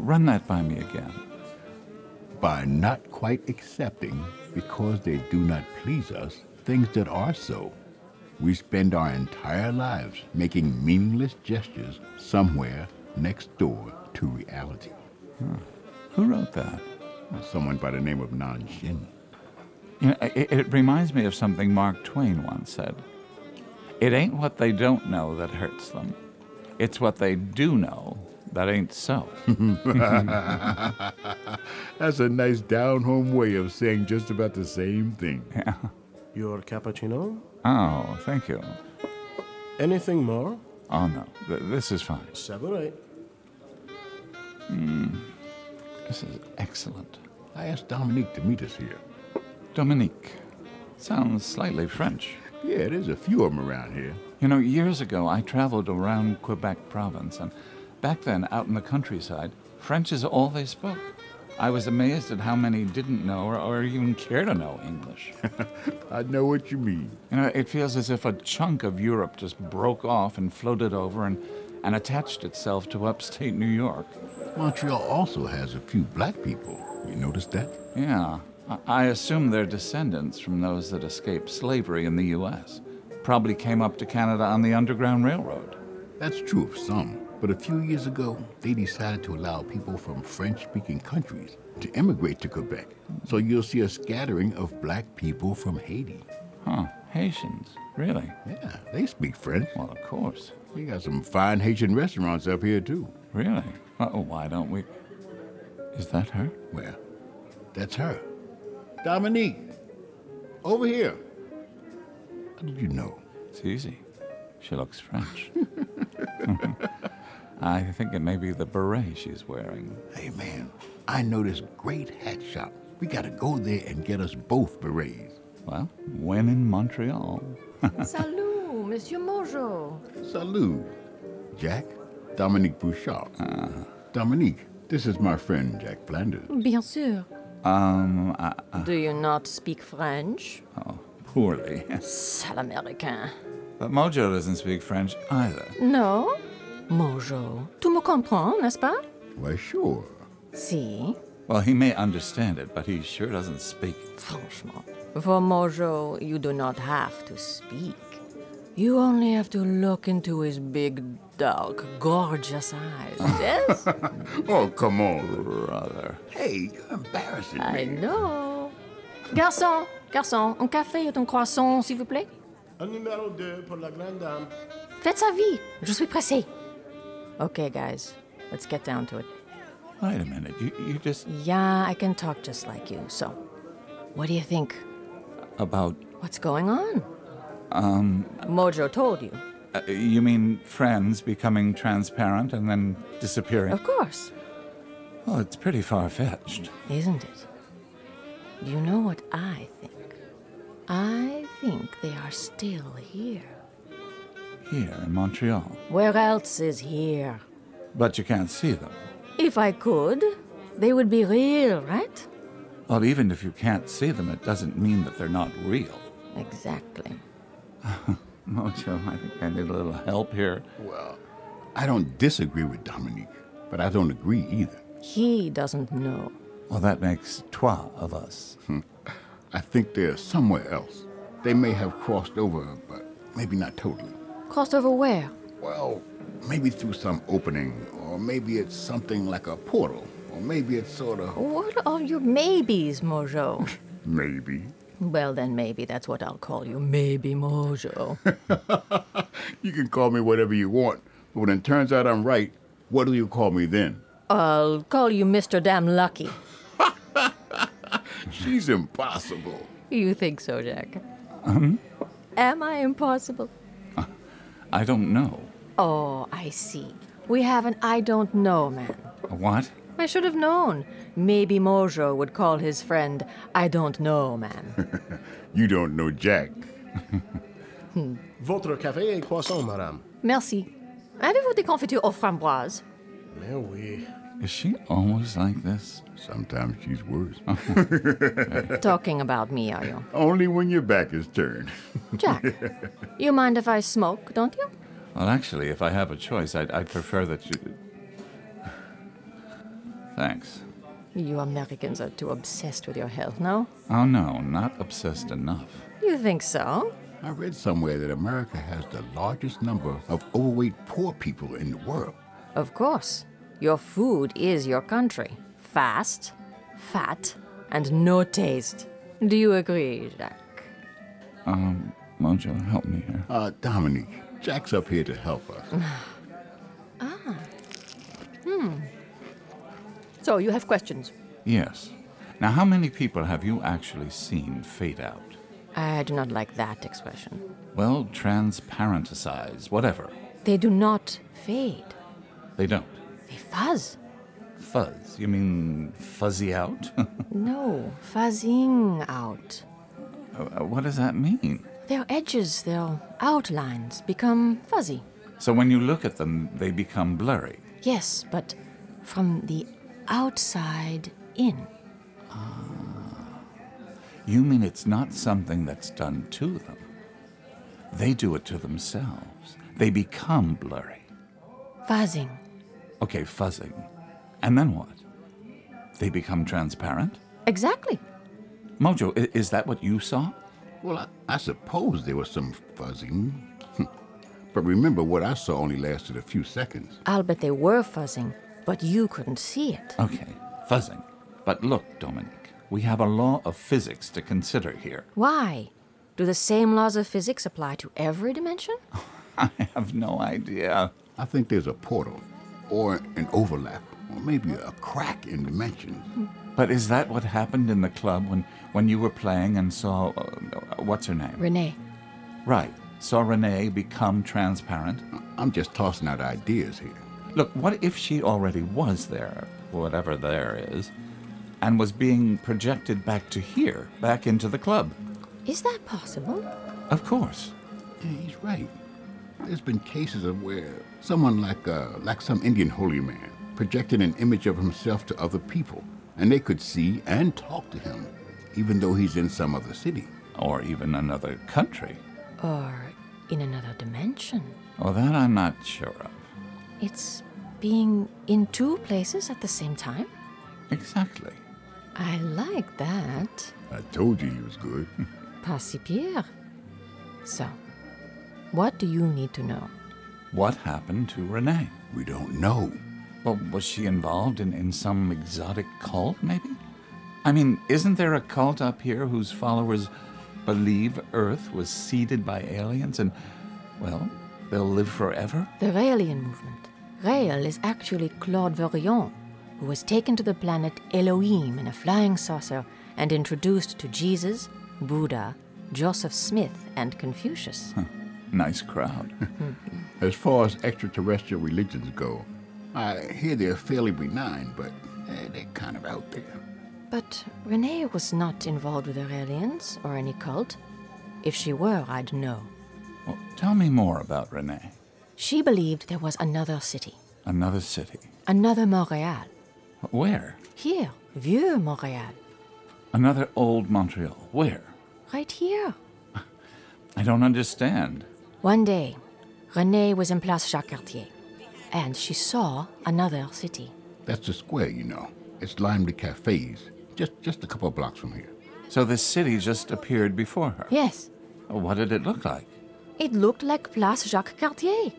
Run that by me again. By not quite accepting, because they do not please us, things that are so. We spend our entire lives making meaningless gestures somewhere next door to reality. Who wrote that? Someone by the name of Nanshin. It reminds me of something Mark Twain once said. It ain't what they don't know that hurts them. It's what they do know that ain't so. That's a nice down-home way of saying just about the same thing. Yeah. Your cappuccino? Oh, thank you. Anything more? Oh, no. This is fine. Sabouré. This is excellent. I asked Dominique to meet us here. Dominique. Sounds slightly French. Yeah, there's a few of them around here. Years ago, I traveled around Quebec province, and back then, out in the countryside, French is all they spoke. I was amazed at how many didn't know or even care to know English. I know what you mean. It feels as if a chunk of Europe just broke off and floated over and attached itself to upstate New York. Montreal also has a few black people. You noticed that? Yeah. I assume they're descendants from those that escaped slavery in the U.S. Probably came up to Canada on the Underground Railroad. That's true of some. But a few years ago, they decided to allow people from French-speaking countries to immigrate to Quebec. So you'll see a scattering of black people from Haiti. Huh. Haitians? Really? Yeah, they speak French. Well, of course. We got some fine Haitian restaurants up here, too. Really? Oh, why don't we... Is that her? Well, that's her. Dominique, over here. How did you know? It's easy. She looks French. I think it may be the beret she's wearing. Hey, man, I know this great hat shop. We gotta go there and get us both berets. Well, when in Montreal. Salut, Monsieur Mojo. Salut. Jack, Dominique Bouchard. Dominique, this is my friend Jack Flanders. Bien sûr. Do you not speak French? Oh, poorly. Sale Américain. But Mojo doesn't speak French either. No? Mojo, tu me comprends, n'est-ce pas? Why, sure. Si. Well, he may understand it, but he sure doesn't speak it. Franchement. For Mojo, you do not have to speak. You only have to look into his big, dark, gorgeous eyes, yes? Oh, come on. Brother. Hey, you're embarrassing me. I know. Garçon, un café et un croissant, s'il vous plaît? Un numéro 2 pour la grande dame. Faites sa vie. Je suis pressé. Okay, guys, let's get down to it. Wait a minute. You just... Yeah, I can talk just like you, so what do you think? About... What's going on? Mojo told you. You mean friends becoming transparent and then disappearing? Of course. Well, it's pretty far-fetched. Isn't it? Do you know what I think? I think they are still here. Here in Montreal. Where else is here? But you can't see them. If I could, they would be real, right? Well, even if you can't see them, it doesn't mean that they're not real. Exactly. Mojo, I think I need a little help here. Well, I don't disagree with Dominique, but I don't agree either. He doesn't know. Well, that makes trois of us. I think they're somewhere else. They may have crossed over, but maybe not totally. Crossed over where? Well, maybe through some opening, or maybe it's something like a portal, or maybe it's sort of... What are your maybes, Mojo? Maybe. Well, then maybe that's what I'll call you. Maybe Mojo. You can call me whatever you want, but when it turns out I'm right, what do you call me then? I'll call you Mr. Damn Lucky. She's impossible. You think so, Jack? Am I impossible? I don't know. Oh, I see. We have an I don't know man. A what? I should have known. Maybe Mojo would call his friend I don't know man. You don't know Jack. Votre café et croissant, madame. Merci. Avez-vous des confitures aux framboises? Mais oui. Is she always like this? Sometimes she's worse. Talking about me, are you? Only when your back is turned. Jack, you mind if I smoke, don't you? Well, actually, if I have a choice, I'd prefer that you... thanks. You Americans are too obsessed with your health, no? Oh, no, not obsessed enough. You think so? I read somewhere that America has the largest number of overweight poor people in the world. Of course. Your food is your country. Fast, fat, and no taste. Do you agree, Jacques? Mojo, help me here. Dominique, Jack's up here to help us. So, you have questions? Yes. Now, how many people have you actually seen fade out? I do not like that expression. Well, transparenticize, whatever. They do not fade. They don't. They fuzz. Fuzz? You mean fuzzy out? No, fuzzing out. What does that mean? Their edges, their outlines become fuzzy. So when you look at them, they become blurry. Yes, but from the outside in. You mean it's not something that's done to them? They do it to themselves. They become blurry. Fuzzing. Okay, fuzzing. And then what? They become transparent? Exactly. Mojo, is that what you saw? Well, I suppose there was some fuzzing. But remember, what I saw only lasted a few seconds. I'll bet they were fuzzing, but you couldn't see it. Okay, fuzzing. But look, Dominique, we have a law of physics to consider here. Why? Do the same laws of physics apply to every dimension? I have no idea. I think there's a portal, or an overlap, or maybe a crack in dimensions. But is that what happened in the club when you were playing and saw, what's her name? Renee. Right, saw Renee become transparent? I'm just tossing out ideas here. Look, what if she already was there, whatever there is, and was being projected back to here, back into the club? Is that possible? Of course. Yeah, he's right. There's been cases of where someone like some Indian holy man projected an image of himself to other people, and they could see and talk to him, even though he's in some other city. Or even another country. Or in another dimension? Well, that I'm not sure of. It's being in two places at the same time? Exactly. I like that. I told you he was good. Pas si pire. So, what do you need to know? What happened to Renee? We don't know. Well, was she involved in some exotic cult, maybe? I mean, isn't there a cult up here whose followers believe Earth was seeded by aliens and, well, they'll live forever? The Raelian movement. Rael is actually Claude Vorion, who was taken to the planet Elohim in a flying saucer and introduced to Jesus, Buddha, Joseph Smith, and Confucius. Nice crowd. As far as extraterrestrial religions go, I hear they're fairly benign, but they're kind of out there. But Renee was not involved with the Raelians or any cult. If she were, I'd know. Well, tell me more about Renee. She believed there was another city, Another city. another Montreal. Where? Here, Vieux Montreal. Another old Montreal. Where? Right here. I don't understand. One day, Renee was in Place Jacques-Cartier, and she saw another city. That's the square, you know. It's lined with cafes, just a couple of blocks from here. So this city just appeared before her. Yes, What did it look like? it looked like Place Jacques-Cartier.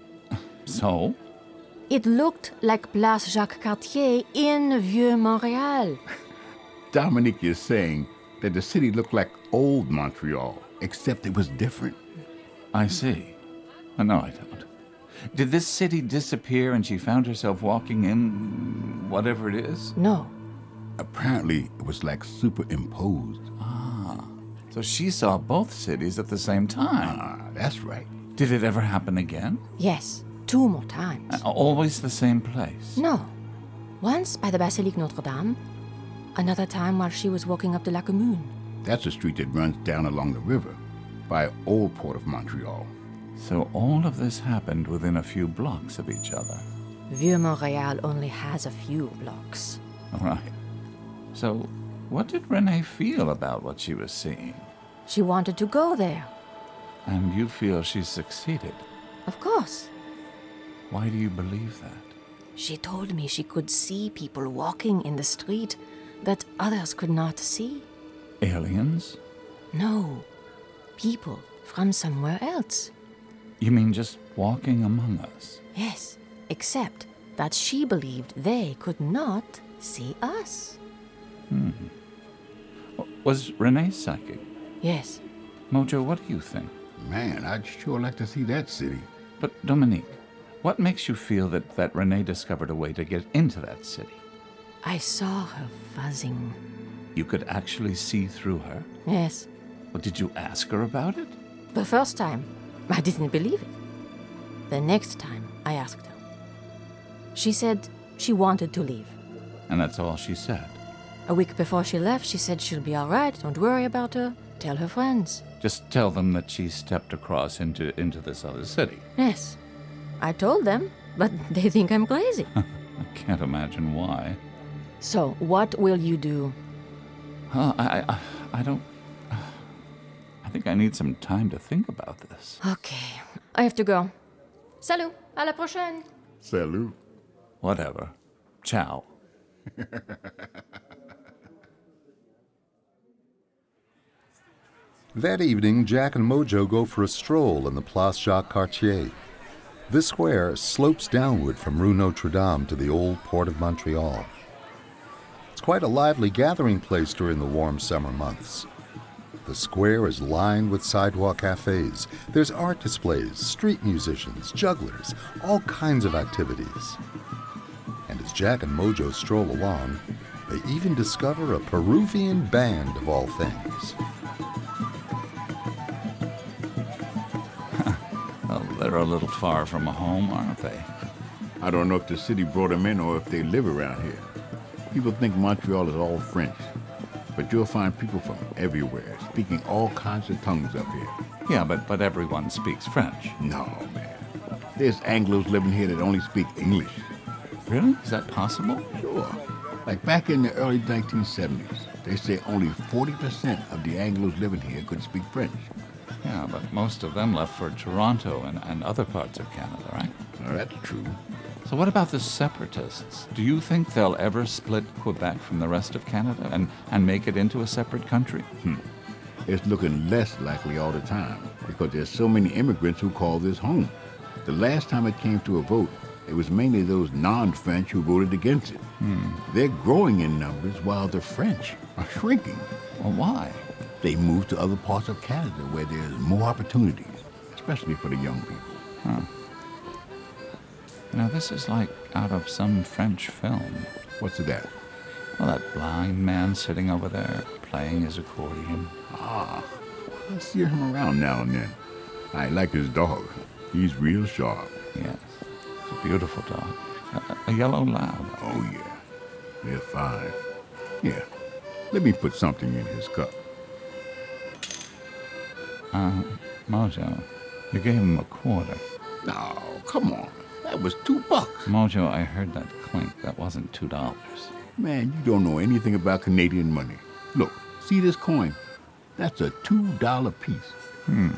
So? It looked like Place Jacques-Cartier in Vieux Montreal. Dominique is saying that the city looked like old Montreal, except it was different. I see. No, I don't. Did this city disappear and she found herself walking in whatever it is? No, Apparently, it was like superimposed. So she saw both cities at the same time. That's right. Did it ever happen again? yes, 2 more times. Always the same place? No, once by the Basilique Notre-Dame, another time while she was walking up the La Commune. That's a street that runs down along the river by Old Port of Montreal. So all of this happened within a few blocks of each other. Vieux Montreal only has a few blocks. Right. So what did Renee feel about what she was seeing? She wanted to go there. And you feel she succeeded. Of course. Why do you believe that? She told me she could see people walking in the street that others could not see. Aliens? No, people from somewhere else. You mean just walking among us? Yes, except that she believed they could not see us. Was Renee psychic? Yes, Mojo, what do you think? Man, I'd sure like to see that city. But Dominique, what makes you feel that Renee discovered a way to get into that city? I saw her fuzzing. You could actually see through her? Yes, Well, did you ask her about it? the first time, I didn't believe it. The next time, I asked her. She said she wanted to leave. And that's all she said. A week before she left, she said she'll be all right, don't worry about her, tell her friends. Just tell them that she stepped across into this other city. Yes, I told them, but they think I'm crazy. I can't imagine why. So, what will you do? I don't... I think I need some time to think about this. Okay, I have to go. Salut, à la prochaine. Salute. Whatever. Ciao. That evening, Jack and Mojo go for a stroll in the Place Jacques-Cartier. This square slopes downward from Rue Notre Dame to the old port of Montreal. It's quite a lively gathering place during the warm summer months. The square is lined with sidewalk cafes. There's art displays, street musicians, jugglers, all kinds of activities. And as Jack and Mojo stroll along, they even discover a Peruvian band of all things. Well, they're a little far from home, aren't they? I don't know if the city brought them in or if they live around here. People think Montreal is all French, but you'll find people from everywhere speaking all kinds of tongues up here. Yeah, but everyone speaks French. No, man. There's Anglos living here that only speak English. Really? Is that possible? Sure. Like back in the early 1970s, they say only 40% of the Anglos living here could speak French. Yeah, but most of them left for Toronto and other parts of Canada, right? Now, that's true. So what about the separatists? Do you think they'll ever split Quebec from the rest of Canada and make it into a separate country? It's looking less likely all the time because there's so many immigrants who call this home. The last time it came to a vote, it was mainly those non-French who voted against it. They're growing in numbers while the French are shrinking. Well, why? They moved to other parts of Canada where there's more opportunities, especially for the young people. You know, this is like out of some French film. What's that? Well, that blind man sitting over there playing his accordion. I see him around now and then. I like his dog. He's real sharp. Yes, it's a beautiful dog. A yellow lab. Oh, yeah. They're fine. Here, let me put something in his cup. Mojo, you gave him a quarter. No, come on. That was $2. Mojo, I heard that clink. That wasn't $2. Man, you don't know anything about Canadian money. Look, see this coin? That's a $2 piece.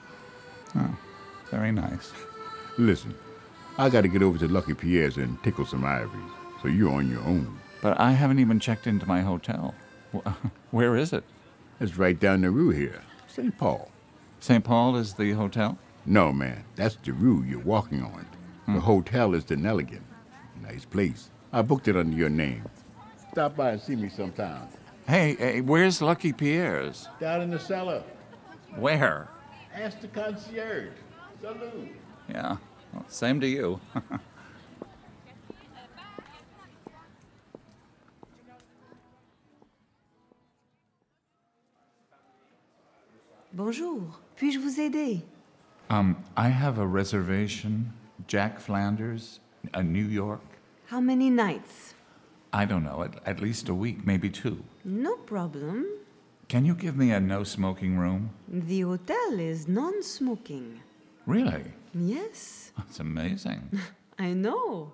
Very nice. Listen, I got to get over to Lucky Pierre's and tickle some ivories, so you're on your own. But I haven't even checked into my hotel. Where is it? It's right down the rue here, St. Paul. St. Paul is the hotel? No, man, that's the rue you're walking on. The hotel is the Nelligan. Nice place. I booked it under your name. Stop by and see me sometime. Hey, where's Lucky Pierre's? Down in the cellar. Where? Ask the concierge. Salute. Yeah, well, same to you. Bonjour, puis-je vous aider? I have a reservation. Jack Flanders, New York. How many nights? I don't know, at least a week, maybe 2. No problem. Can you give me a no-smoking room? The hotel is non-smoking. Really? Yes, That's amazing. I know.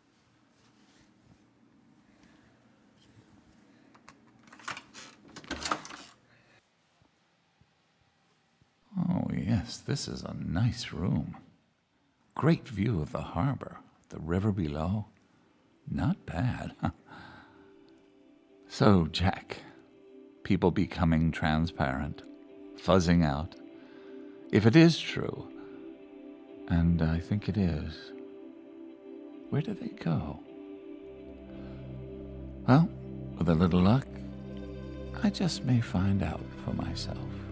Oh, yes, this is a nice room. Great view of the harbor, the river below. Not bad. So, Jack, people becoming transparent, fuzzing out. If it is true, and I think it is, where do they go? Well, with a little luck, I just may find out for myself.